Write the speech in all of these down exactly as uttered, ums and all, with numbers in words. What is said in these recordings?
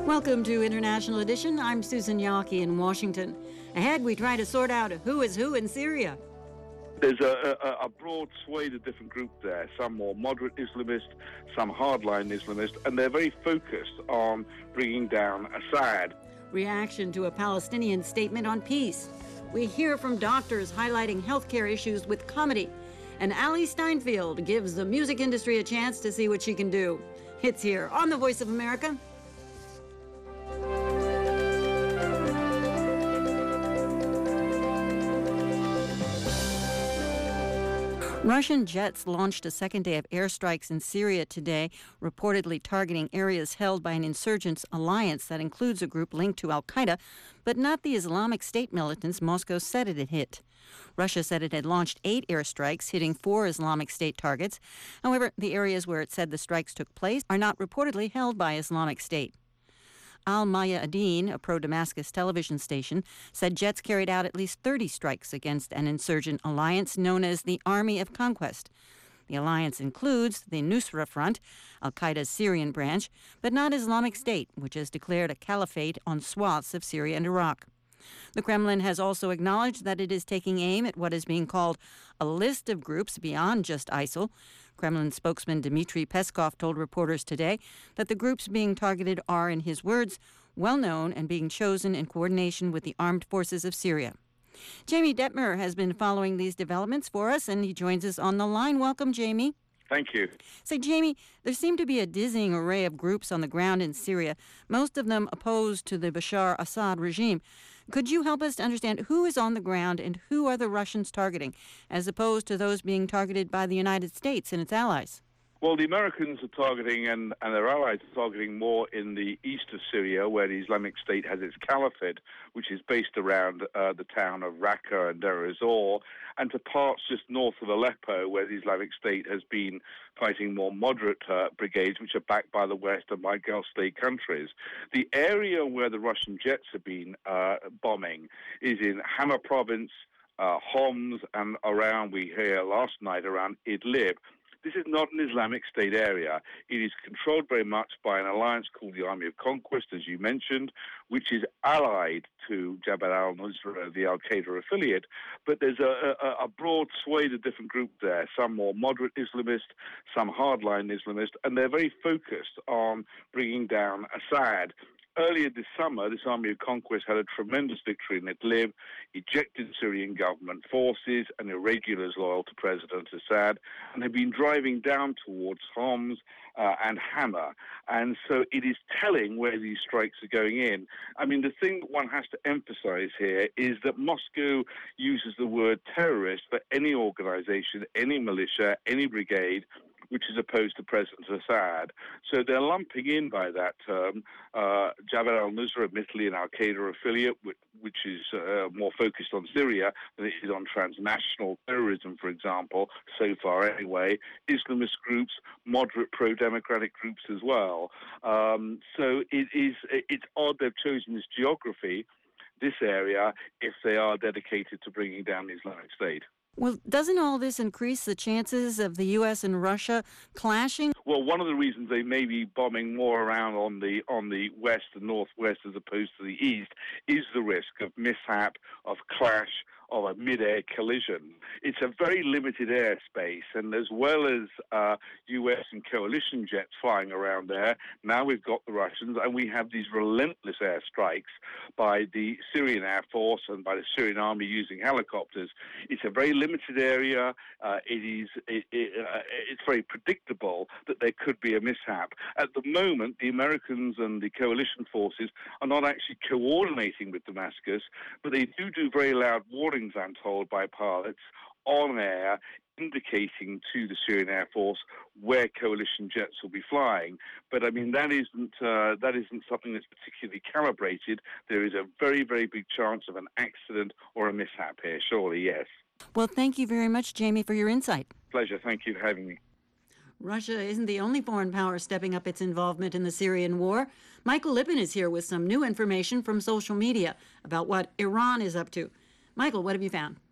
Welcome to International Edition. I'm Susan Yaki in Washington. Ahead, we try to sort out who is who in Syria. There's a, a, a broad swathe of different groups there, some more moderate Islamist, some hardline Islamist, and they're very focused on bringing down Assad. Reaction to a Palestinian statement on peace. We hear from doctors highlighting healthcare issues with comedy. And Ali Steinfeld gives the music industry a chance to see what she can do. It's here on The Voice of America. Russian jets launched a second day of airstrikes in Syria today, reportedly targeting areas held by an insurgents alliance that includes a group linked to al-Qaeda, but not the Islamic State militants Moscow said it had hit. Russia said it had launched eight airstrikes, hitting four Islamic State targets. However, the areas where it said the strikes took place are not reportedly held by Islamic State. Al Mayadeen, a pro-Damascus television station, said jets carried out at least thirty strikes against an insurgent alliance known as the Army of Conquest. The alliance includes the Nusra Front, al-Qaeda's Syrian branch, but not Islamic State, which has declared a caliphate on swaths of Syria and Iraq. The Kremlin has also acknowledged that it is taking aim at what is being called a list of groups beyond just ISIL. Kremlin spokesman Dmitry Peskov told reporters today that the groups being targeted are, in his words, well-known and being chosen in coordination with the armed forces of Syria. Jamie Detmer has been following these developments for us, and he joins us on the line. Welcome, Jamie. Thank you. Say, Jamie, there seem to be a dizzying array of groups on the ground in Syria, most of them opposed to the Bashar Assad regime. Could you help us to understand who is on the ground and who are the Russians targeting, as opposed to those being targeted by the United States and its allies? Well, the Americans are targeting, and, and their allies are targeting more in the east of Syria, where the Islamic State has its caliphate, which is based around uh, the town of Raqqa and Deir ez-Zor, and to parts just north of Aleppo, where the Islamic State has been fighting more moderate uh, brigades, which are backed by the West and by Gulf state countries. The area where the Russian jets have been uh, bombing is in Hama province, uh, Homs, and around, we hear last night, around Idlib. This is not an Islamic State area. It is controlled very much by an alliance called the Army of Conquest, as you mentioned, which is allied to Jabhat al-Nusra, the al-Qaeda affiliate. But there's a, a, a broad swathe of different groups there, some more moderate Islamist, some hardline Islamist, and they're very focused on bringing down Assad. Earlier this summer, this Army of Conquest had a tremendous victory in Idlib, ejected Syrian government forces and irregulars loyal to President Assad, and have been driving down towards Homs uh, and Hama. And so it is telling where these strikes are going in. I mean, the thing that one has to emphasize here is that Moscow uses the word terrorist for any organization, any militia, any brigade, which is opposed to President Assad. So they're lumping in by that term uh, Jabhat al-Nusra, admittedly an al-Qaeda affiliate, which, which is uh, more focused on Syria than it is on transnational terrorism, for example, so far anyway. Islamist groups, moderate pro-democratic groups as well. Um, so it is, it's odd they've chosen this geography, this area, if they are dedicated to bringing down the Islamic State. Well, doesn't all this increase the chances of the U S and Russia clashing? Well, one of the reasons they may be bombing more around on the on the west and northwest as opposed to the east is the risk of mishap, of clash, of a mid-air collision. It's a very limited airspace, and as well as uh, U S and coalition jets flying around there, now we've got the Russians, and we have these relentless airstrikes by the Syrian Air Force and by the Syrian Army using helicopters. It's a very limited area. Uh, it is it, it, uh, it's very predictable that there could be a mishap. At the moment, the Americans and the coalition forces are not actually coordinating with Damascus, but they do do very loud warnings, I'm told, by pilots on air, indicating to the Syrian Air Force where coalition jets will be flying. But I mean, that isn't uh, that isn't something that's particularly calibrated. There is a very, very big chance of an accident or a mishap here, surely, yes. Well, thank you very much, Jamie, for your insight. Pleasure. Thank you for having me. Russia isn't the only foreign power stepping up its involvement in the Syrian war. Michael Lippin is here with some new information from social media about what Iran is up to. Michael, what have you found?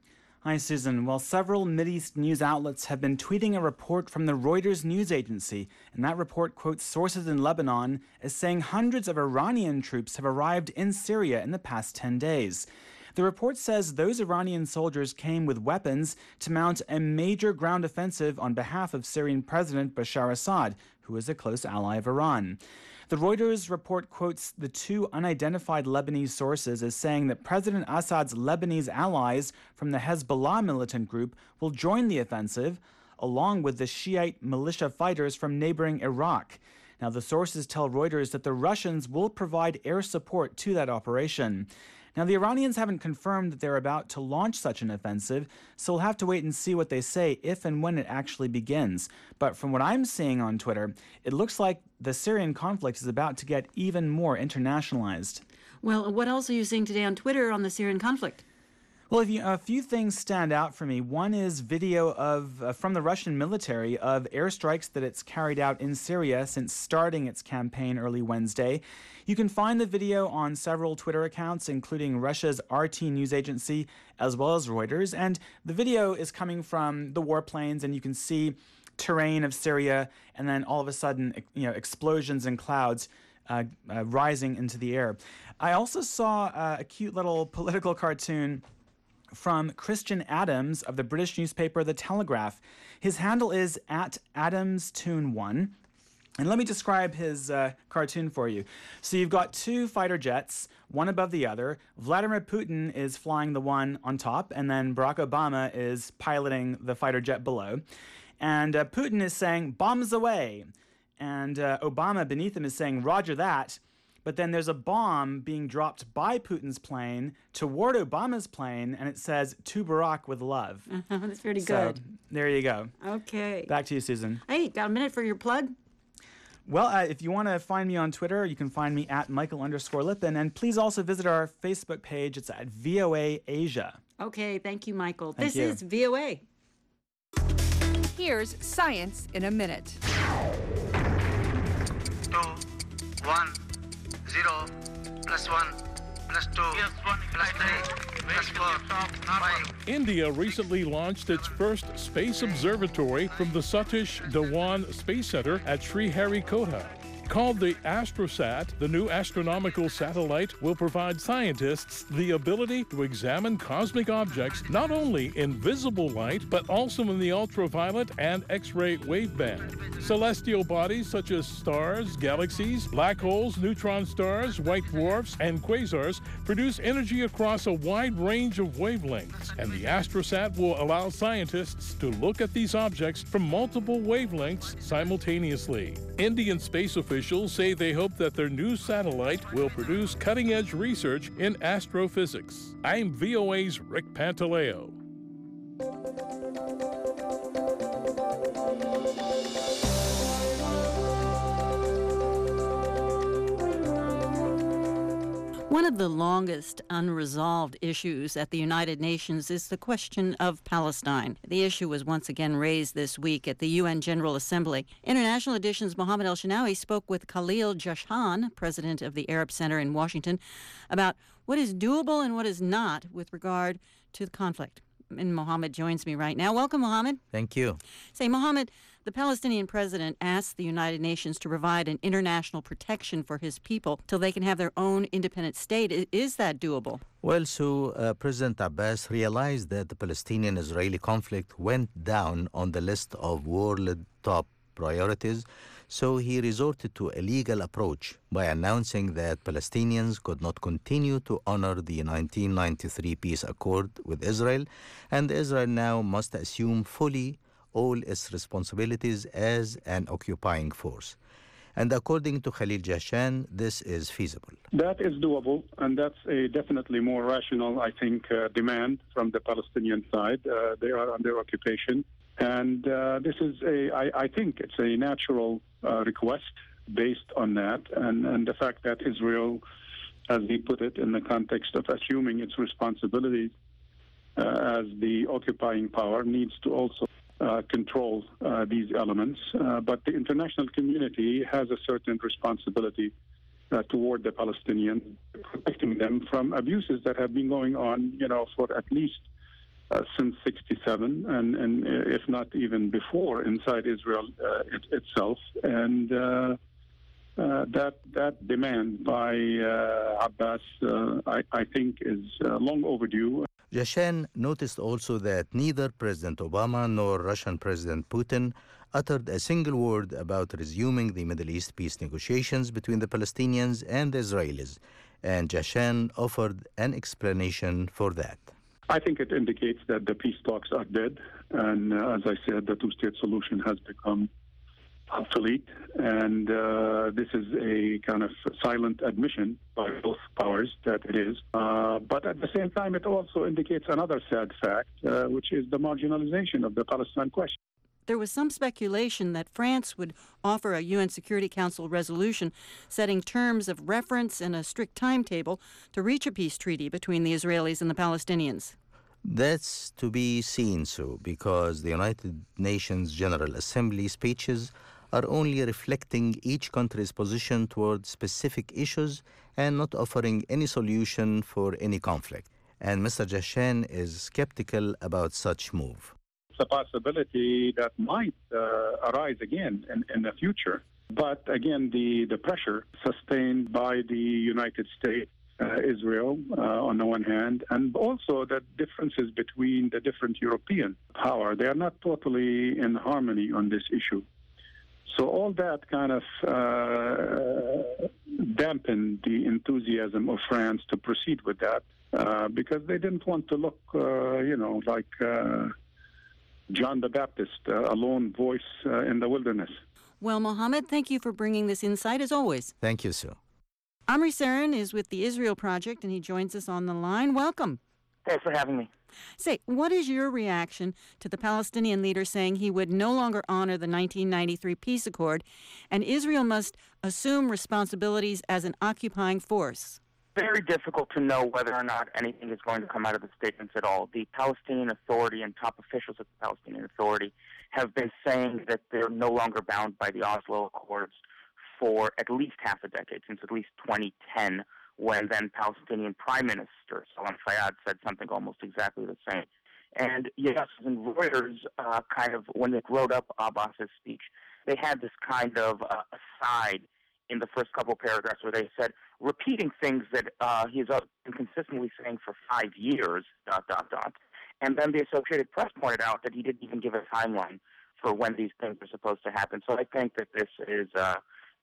Hi, Susan. Well, several Mideast news outlets have been tweeting a report from the Reuters news agency, and that report quotes sources in Lebanon as saying hundreds of Iranian troops have arrived in Syria in the past ten days. The report says those Iranian soldiers came with weapons to mount a major ground offensive on behalf of Syrian President Bashar Assad, who is a close ally of Iran. The Reuters report quotes the two unidentified Lebanese sources as saying that President Assad's Lebanese allies from the Hezbollah militant group will join the offensive, along with the Shiite militia fighters from neighboring Iraq. Now, the sources tell Reuters that the Russians will provide air support to that operation. Now, the Iranians haven't confirmed that they're about to launch such an offensive, so we'll have to wait and see what they say if and when it actually begins. But from what I'm seeing on Twitter, it looks like the Syrian conflict is about to get even more internationalized. Well, what else are you seeing today on Twitter on the Syrian conflict? Well, if you, a few things stand out for me. One is video of uh, from the Russian military of airstrikes that it's carried out in Syria since starting its campaign early Wednesday. You can find the video on several Twitter accounts, including Russia's R T news agency, as well as Reuters. And the video is coming from the warplanes, and you can see terrain of Syria, and then all of a sudden, you know, explosions and clouds uh, uh, rising into the air. I also saw uh, a cute little political cartoon from Christian Adams of the British newspaper The Telegraph. His handle is at Adams Tune one. And let me describe his uh, cartoon for you. So you've got two fighter jets, one above the other. Vladimir Putin is flying the one on top, and then Barack Obama is piloting the fighter jet below. And uh, Putin is saying, bombs away. And uh, Obama beneath him is saying, roger that. But then there's a bomb being dropped by Putin's plane toward Obama's plane, and it says, to Barack with love. Uh-huh, that's pretty so, good. There you go. Okay. Back to you, Susan. Hey, got a minute for your plug? Well, uh, if you want to find me on Twitter, you can find me at Michael underscore Lippin. And please also visit our Facebook page. It's at V O A Asia. Okay, thank you, Michael. Thank this you. is V O A. Here's Science in a Minute. Two, one, zero, plus one, plus two, plus three, plus four, five. India recently launched its first space observatory from the Satish Dhawan Space Center at Sriharikota. Called the AstroSat, the new astronomical satellite will provide scientists the ability to examine cosmic objects not only in visible light, but also in the ultraviolet and X-ray waveband. Celestial bodies such as stars, galaxies, black holes, neutron stars, white dwarfs, and quasars produce energy across a wide range of wavelengths, and the AstroSat will allow scientists to look at these objects from multiple wavelengths simultaneously. Indian space officials say they hope that their new satellite will produce cutting-edge research in astrophysics. I'm V O A's Rick Pantaleo. One of the longest unresolved issues at the United Nations is the question of Palestine. The issue was once again raised this week at the U N General Assembly. International Edition's Mohammed El-Shinawi spoke with Khalil Jashan, president of the Arab Center in Washington, about what is doable and what is not with regard to the conflict. And Mohammed joins me right now. Welcome, Mohammed. Thank you. Say, Mohammed, the Palestinian president asked the United Nations to provide an international protection for his people till they can have their own independent state. Is that doable? Well, so uh, President Abbas realized that the Palestinian-Israeli conflict went down on the list of world top priorities, so he resorted to a legal approach by announcing that Palestinians could not continue to honor the nineteen ninety-three peace accord with Israel, and Israel now must assume fully all its responsibilities as an occupying force. And according to Khalil Jashan, this is feasible. That is doable, and that's a definitely more rational, I think, uh, demand from the Palestinian side. Uh, they are under occupation. And uh, this is a, I, I think it's a natural uh, request based on that, and, and the fact that Israel, as he put it, in the context of assuming its responsibilities uh, as the occupying power, needs to also uh, control uh, these elements. Uh, but the international community has a certain responsibility uh, toward the Palestinians, protecting them from abuses that have been going on, you know, for at least uh, since sixty-seven, and, and if not even before, inside Israel uh, it, itself. And uh, uh, that that demand by uh, Abbas, uh, I, I think, is uh, long overdue. Jashan noticed also that neither President Obama nor Russian President Putin uttered a single word about resuming the Middle East peace negotiations between the Palestinians and the Israelis, and Jashan offered an explanation for that. I think it indicates that the peace talks are dead, and uh, as I said, the two-state solution has become obsolete, and uh, this is a kind of silent admission by both powers that it is. Uh, but at the same time, it also indicates another sad fact, uh, which is the marginalization of the Palestine question. There was some speculation that France would offer a U N Security Council resolution setting terms of reference and a strict timetable to reach a peace treaty between the Israelis and the Palestinians. That's to be seen so, because the United Nations General Assembly speeches are only reflecting each country's position toward specific issues and not offering any solution for any conflict. And Mister Jashan is skeptical about such move. It's a possibility that might uh, arise again in, in the future. But again, the, the pressure sustained by the United States, uh, Israel uh, on the one hand, and also the differences between the different European powers, they are not totally in harmony on this issue. So all that kind of uh, dampened the enthusiasm of France to proceed with that uh, because they didn't want to look, uh, you know, like uh, John the Baptist, uh, a lone voice uh, in the wilderness. Well, Mohammed, thank you for bringing this insight, as always. Thank you, Sue. Amri Sarin is with the Israel Project, and he joins us on the line. Welcome. Thanks for having me. Say, what is your reaction to the Palestinian leader saying he would no longer honor the nineteen ninety-three peace accord, and Israel must assume responsibilities as an occupying force? Very difficult to know whether or not anything is going to come out of the statements at all. The Palestinian Authority and top officials of the Palestinian Authority have been saying that they're no longer bound by the Oslo Accords for at least half a decade, since at least twenty ten, when then Palestinian Prime Minister Salam Fayyad said something almost exactly the same. And yes, and Reuters uh, kind of, when it wrote up Abbas's speech, they had this kind of uh, aside in the first couple of paragraphs where they said, repeating things that uh, he's been consistently saying for five years, dot, dot, dot. And then the Associated Press pointed out that he didn't even give a timeline for when these things are supposed to happen. So I think that this is, uh,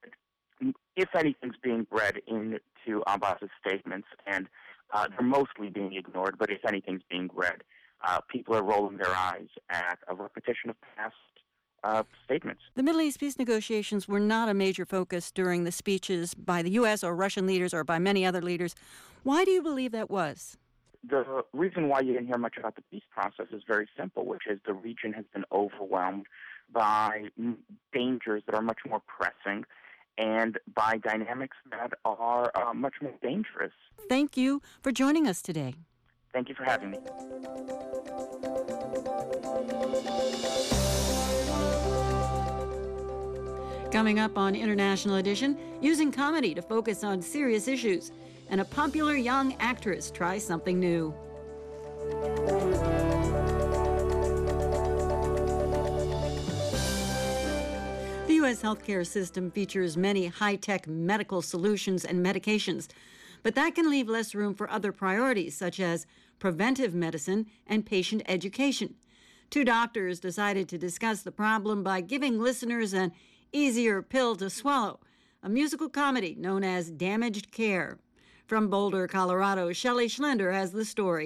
if anything's being read into Abbas's statements, and uh, they're mostly being ignored, but if anything's being read, uh, people are rolling their eyes at a repetition of past Uh, statements. The Middle East peace negotiations were not a major focus during the speeches by the U S or Russian leaders or by many other leaders. Why do you believe that was? The reason why you didn't hear much about the peace process is very simple, which is the region has been overwhelmed by dangers that are much more pressing and by dynamics that are uh, much more dangerous. Thank you for joining us today. Thank you for having me. Coming up on International Edition, using comedy to focus on serious issues, and a popular young actress tries something new. The U S healthcare system features many high-tech medical solutions and medications, but that can leave less room for other priorities, such as preventive medicine and patient education. Two doctors decided to discuss the problem by giving listeners an easier pill to swallow, a musical comedy known as Damaged Care. From Boulder, Colorado, Shelley Schlender has the story.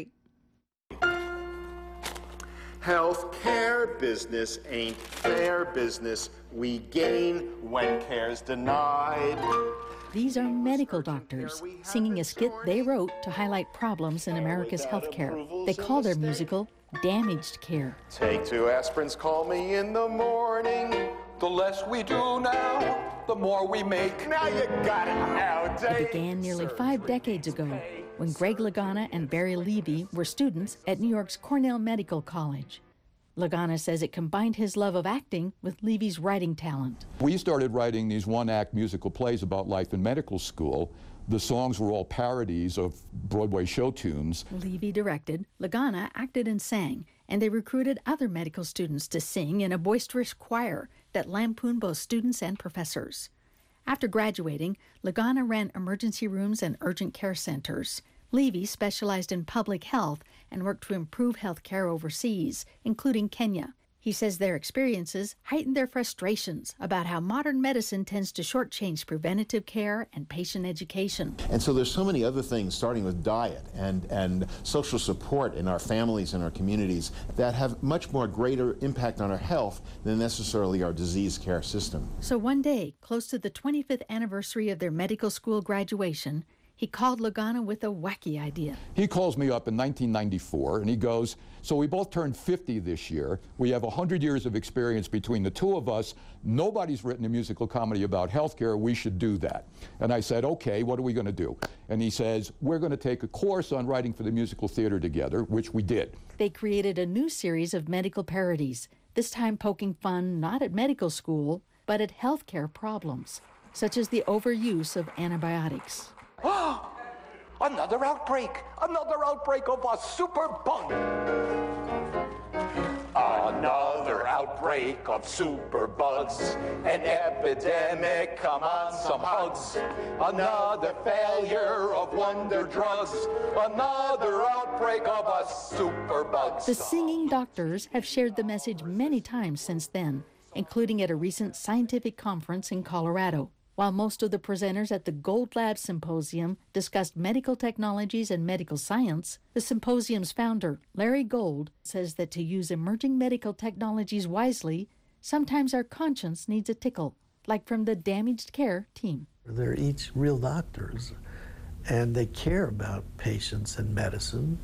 Healthcare business ain't fair business. We gain when care's denied. These are medical doctors singing a skit they wrote to highlight problems in America's healthcare. They call their musical Damaged Care. Take two aspirins, call me in the morning. The less we do now, the more we make. Now you got it nowadays. It began nearly five decades ago when Greg Lagana and Barry Levy were students at New York's Cornell Medical College. Lagana says it combined his love of acting with Levy's writing talent. We started writing these one-act musical plays about life in medical school The songs were all parodies of Broadway show tunes. Levy directed, Lagana acted and sang, and they recruited other medical students to sing in a boisterous choir that lampooned both students and professors. After graduating, Lagana ran emergency rooms and urgent care centers. Levy specialized in public health and worked to improve health care overseas, including Kenya. He says their experiences heightened their frustrations about how modern medicine tends to shortchange preventative care and patient education. And so there's so many other things, starting with diet and, and social support in our families and our communities, that have much more greater impact on our health than necessarily our disease care system. So one day, close to the twenty-fifth anniversary of their medical school graduation, he called Lagana with a wacky idea. He calls me up in nineteen ninety-four and he goes, so we both turned fifty this year. We have one hundred years of experience between the two of us. Nobody's written a musical comedy about healthcare. We should do that. And I said, okay, what are we going to do? And he says, we're going to take a course on writing for the musical theater together, which we did. They created a new series of medical parodies, this time poking fun not at medical school, but at healthcare problems, such as the overuse of antibiotics. Oh, another outbreak! Another outbreak of a super bug! Another outbreak of super bugs. An epidemic, come on, some hugs. Another failure of wonder drugs. Another outbreak of a super bug. The singing doctors have shared the message many times since then, including at a recent scientific conference in Colorado. While most of the presenters at the Gold Lab Symposium discussed medical technologies and medical science, the symposium's founder, Larry Gold, says that to use emerging medical technologies wisely, sometimes our conscience needs a tickle, like from the Damaged Care team. They're each real doctors, and they care about patients and medicine,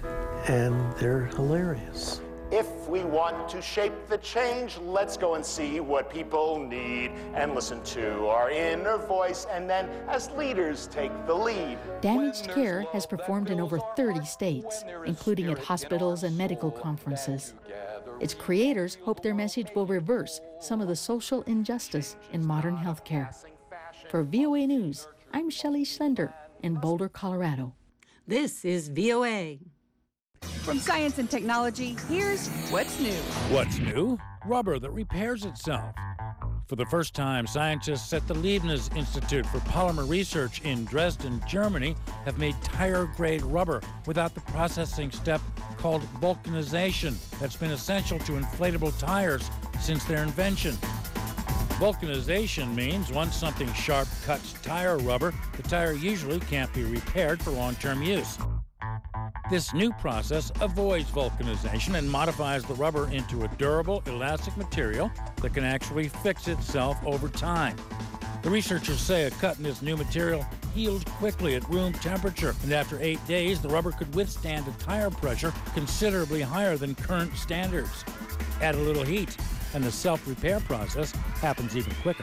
and they're hilarious. If we want to shape the change, let's go and see what people need and listen to our inner voice, and then as leaders take the lead. Damaged Care has performed in over thirty states, including at hospitals and medical conferences. Its creators hope their message will reverse some of the social injustice in modern healthcare. For V O A News, I'm Shelley Schlender in Boulder, Colorado. This is V O A. From science and technology, here's what's new. What's new? Rubber that repairs itself. For the first time, scientists at the Leibniz Institute for Polymer Research in Dresden, Germany, have made tire-grade rubber without the processing step called vulcanization that's been essential to inflatable tires since their invention. Vulcanization means once something sharp cuts tire rubber, the tire usually can't be repaired for long-term use. This new process avoids vulcanization and modifies the rubber into a durable, elastic material that can actually fix itself over time. The researchers say a cut in this new material healed quickly at room temperature, and after eight days, the rubber could withstand a tire pressure considerably higher than current standards. Add a little heat, and the self-repair process happens even quicker.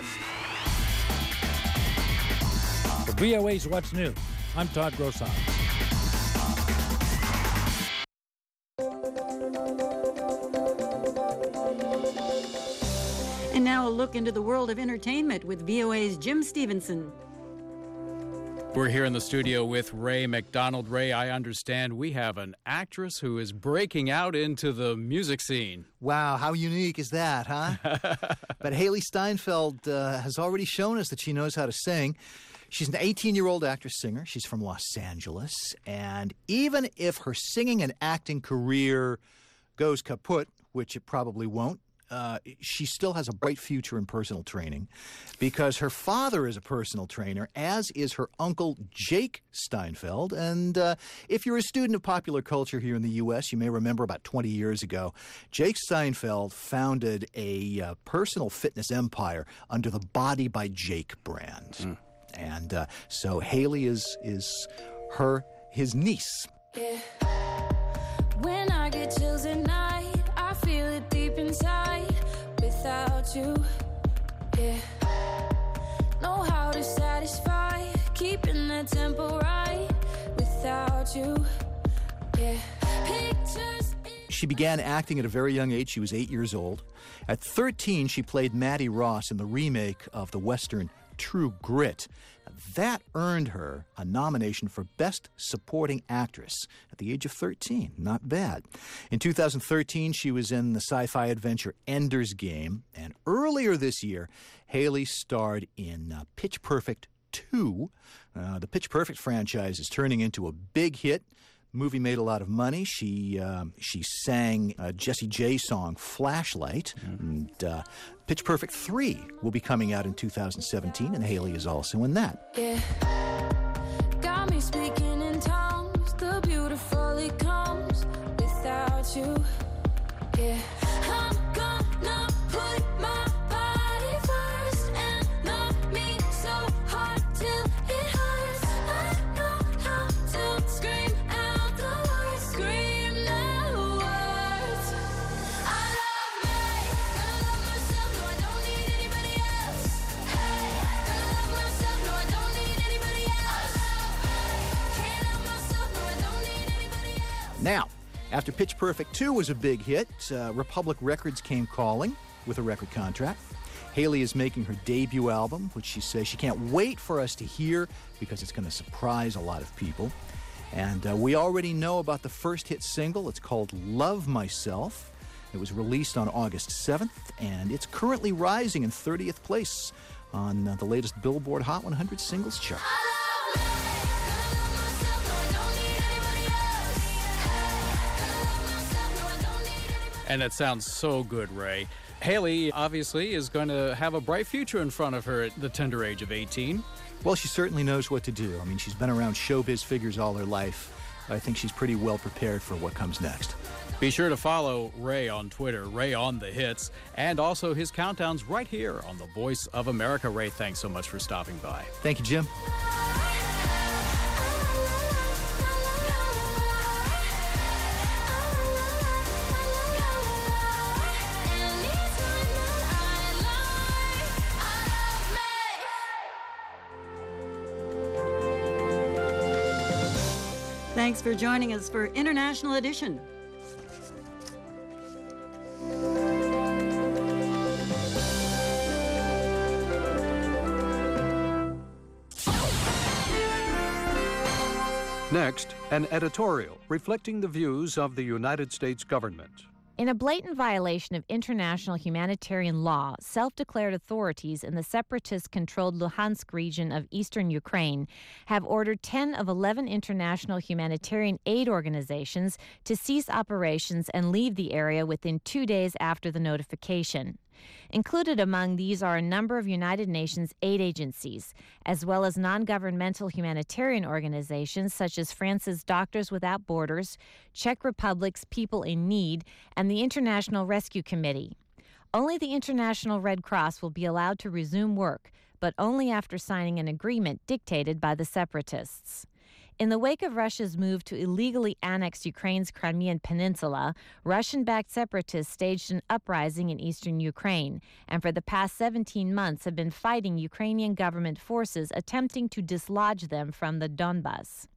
For V O A's What's New, I'm Todd Grosson. And now a look into the world of entertainment with V O A's Jim Stevenson. We're here in the studio with Ray McDonald. Ray, I understand we have an actress who is breaking out into the music scene. Wow, how unique is that, huh? But Hailee Steinfeld uh, has already shown us that she knows how to sing. She's an eighteen-year-old actress-singer. She's from Los Angeles. And even if her singing and acting career goes kaput, which it probably won't, Uh, she still has a bright future in personal training because her father is a personal trainer, as is her uncle, Jake Steinfeld. And uh, if you're a student of popular culture here in the U S, you may remember about twenty years ago, Jake Steinfeld founded a uh, personal fitness empire under the Body by Jake brand. Mm. And uh, so Hailee is, is her, his niece. Yeah. When I get chills at night, I feel it deep inside. Without you, yeah. Know how to satisfy, keeping the tempo right. Without you, yeah. Pictures. She began acting at a very young age. She was eight years old. At thirteen, she played Maddie Ross in the remake of the Western True Grit. That earned her a nomination for Best Supporting Actress at the age of thirteen. Not bad. In two thousand thirteen, she was in the sci-fi adventure Ender's Game. And earlier this year, Haley starred in uh, Pitch Perfect two. Uh, the Pitch Perfect franchise is turning into a big hit. The movie made a lot of money. She uh, she sang a Jessie J song, Flashlight. Mm-hmm. And uh, Pitch Perfect three will be coming out in two thousand seventeen, and Haley is also in that. Yeah. Got me speaking in tongues. The beautiful it comes without you. Yeah. I'm gonna put my body first and love me so hard till it hurts. I know how to scream out the words, scream the words. I love me, gonna love myself, no I don't need anybody else. Hey, gonna love myself, no I don't need anybody else. I love me, can't help myself, no I don't need anybody else. Now, after Pitch Perfect two was a big hit, uh, Republic Records came calling with a record contract. Haley is making her debut album, which she says she can't wait for us to hear because it's going to surprise a lot of people. And uh, we already know about the first hit single. It's called Love Myself. It was released on August seventh, and it's currently rising in thirtieth place on uh, the latest Billboard Hot one hundred Singles chart. And it sounds so good, Ray. Haley obviously is going to have a bright future in front of her at the tender age of eighteen. Well, she certainly knows what to do. I mean, she's been around showbiz figures all her life. I think she's pretty well prepared for what comes next. Be sure to follow Ray on Twitter, Ray on the Hits, and also his countdowns right here on the Voice of America. Ray, thanks so much for stopping by. Thank you, Jim. Thanks for joining us for International Edition. Next, an editorial reflecting the views of the United States government. In a blatant violation of international humanitarian law, self-declared authorities in the separatist-controlled Luhansk region of eastern Ukraine have ordered ten of eleven international humanitarian aid organizations to cease operations and leave the area within two days after the notification. Included among these are a number of United Nations aid agencies, as well as non-governmental humanitarian organizations such as France's Doctors Without Borders, Czech Republic's People in Need, and the International Rescue Committee. Only the International Red Cross will be allowed to resume work, but only after signing an agreement dictated by the separatists. In the wake of Russia's move to illegally annex Ukraine's Crimean Peninsula, Russian-backed separatists staged an uprising in eastern Ukraine, and for the past seventeen months have been fighting Ukrainian government forces attempting to dislodge them from the Donbas.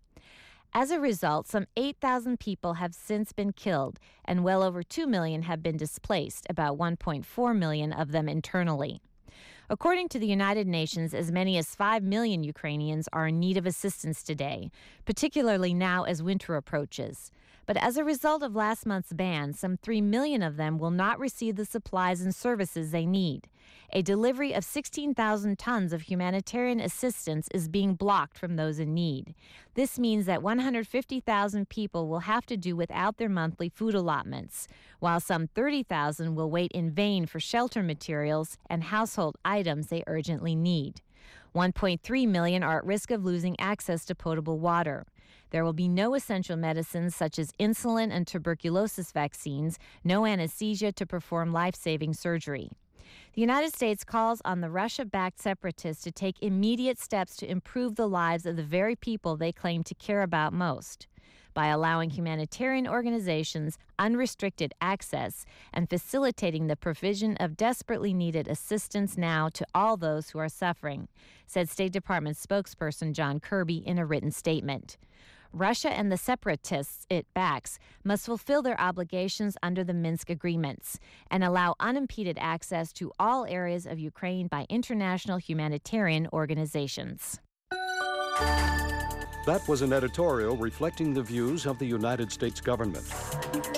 As a result, some eight thousand people have since been killed, and well over two million have been displaced, about one point four million of them internally. According to the United Nations, as many as five million Ukrainians are in need of assistance today, particularly now as winter approaches. But as a result of last month's ban, some three million of them will not receive the supplies and services they need. A delivery of sixteen thousand tons of humanitarian assistance is being blocked from those in need. This means that one hundred fifty thousand people will have to do without their monthly food allotments, while some thirty thousand will wait in vain for shelter materials and household items they urgently need. one point three million are at risk of losing access to potable water. There will be no essential medicines such as insulin and tuberculosis vaccines, no anesthesia to perform life-saving surgery. The United States calls on the Russia-backed separatists to take immediate steps to improve the lives of the very people they claim to care about most, by allowing humanitarian organizations unrestricted access and facilitating the provision of desperately needed assistance now to all those who are suffering, said State Department spokesperson John Kirby in a written statement. Russia and the separatists it backs must fulfill their obligations under the Minsk agreements and allow unimpeded access to all areas of Ukraine by international humanitarian organizations. That was an editorial reflecting the views of the United States government.